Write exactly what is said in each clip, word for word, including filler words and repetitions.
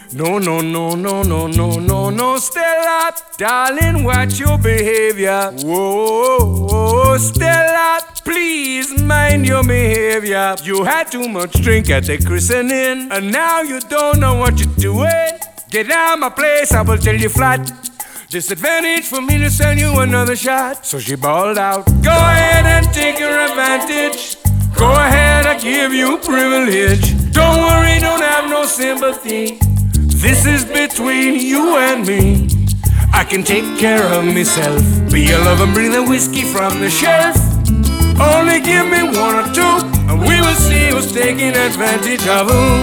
No, no, no, no, no, no, no, no, Stella, darling, watch your behavior. Whoa, Stella, please mind your behavior. You had too much drink at the christening, and now you don't know what you're doing. Get out of my place, I will tell you flat. Disadvantage for me to send you another shot. So she bawled out, go ahead and take your advantage. Go ahead, I give you privilege. Don't worry, don't have no sympathy. This is between you and me. I can take care of myself. Be a love and bring the whiskey from the shelf. Only give me one or two, and we will see who's taking advantage of who.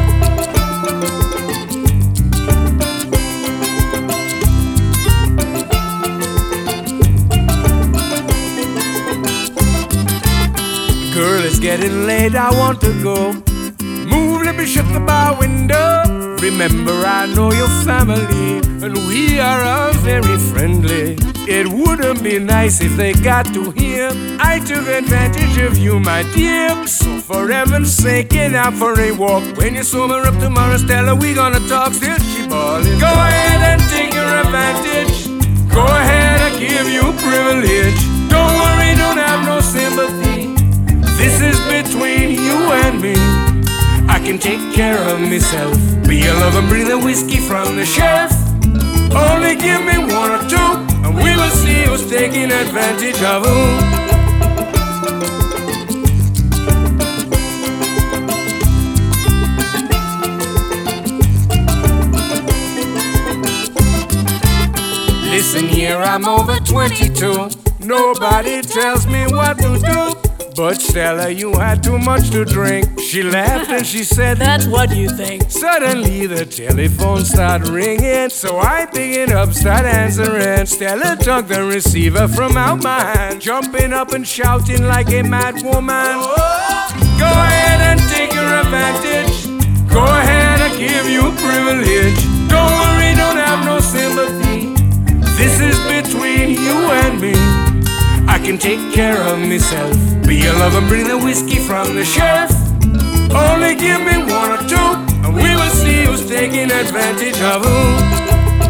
Girl, it's getting late, I want to go. Move, let me shut the bar window. Remember, I know your family, and we are all very friendly. It wouldn't be nice if they got to hear I took advantage of you, my dear. So for heaven's sake, get out for a walk. When you're sober up tomorrow, Stella, we gonna talk. Still she ballin'. Go ahead and take your advantage. Go ahead, I give you privilege. Don't worry, don't have no sympathy. This is between you and me. I can take care of myself. Be a love and bring the whiskey from the shelf. Only give me one or two, and we will see who's taking advantage of who. Listen here, I'm over twenty-two. Nobody tells me what to do. But Stella, you had too much to drink. She laughed and she said, that's what you think. Suddenly the telephone started ringing, so I pick it up, start answering. Stella took the receiver from out my hand, jumping up and shouting like a mad woman. Go ahead and take your advantage. Go ahead, I give you privilege. Don't worry, don't have no sympathy. This is between you and me. I can take care of myself. Be a love and bring the whiskey from the shelf. Only give me one or two, and we will see who's taking advantage of who.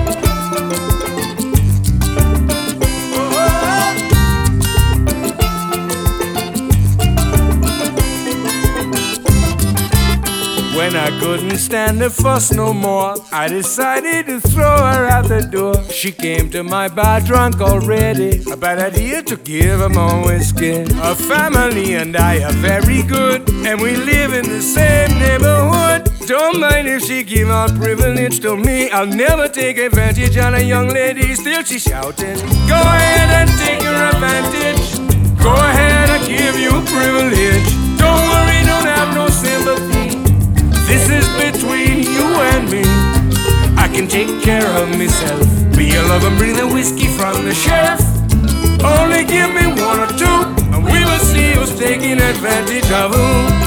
When I couldn't stand the fuss no more, I decided to throw her out the door. She came to my bar drunk already, a bad idea to give her more whiskey. Her family and I are very good, and we live in the same neighborhood. Don't mind if she give out privilege to me, I'll never take advantage on a young lady. Still she's shouting, go ahead and take your advantage. Go ahead, I give you privilege. Don't worry, don't have no sympathy. This is between you and me. I can take care of myself. Be a love and bring the whiskey from the shelf. Only give me one or two, and we will see who's taking advantage of who.